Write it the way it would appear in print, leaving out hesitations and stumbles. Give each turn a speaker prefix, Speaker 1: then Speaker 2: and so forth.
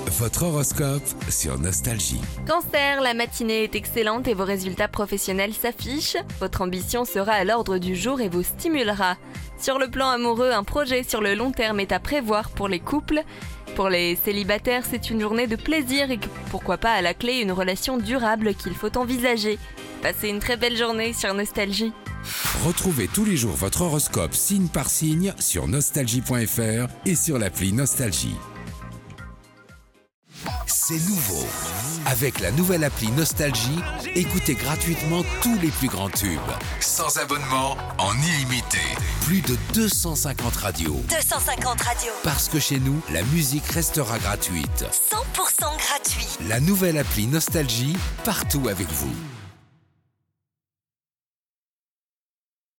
Speaker 1: Votre horoscope sur Nostalgie.
Speaker 2: Cancer, la matinée est excellente et vos résultats professionnels s'affichent. Votre ambition sera à l'ordre du jour et vous stimulera. Sur le plan amoureux, un projet sur le long terme est à prévoir pour les couples. Pour les célibataires, c'est une journée de plaisir et pourquoi pas à la clé une relation durable qu'il faut envisager. Passez une très belle journée sur Nostalgie.
Speaker 1: Retrouvez tous les jours votre horoscope signe par signe sur nostalgie.fr et sur l'appli Nostalgie. C'est nouveau. Avec la nouvelle appli Nostalgie, écoutez gratuitement tous les plus grands tubes. Sans abonnement, en illimité. Plus de 250 radios.
Speaker 3: 250 radios.
Speaker 1: Parce que chez nous, la musique restera gratuite.
Speaker 3: 100% gratuit.
Speaker 1: La nouvelle appli Nostalgie, partout avec vous.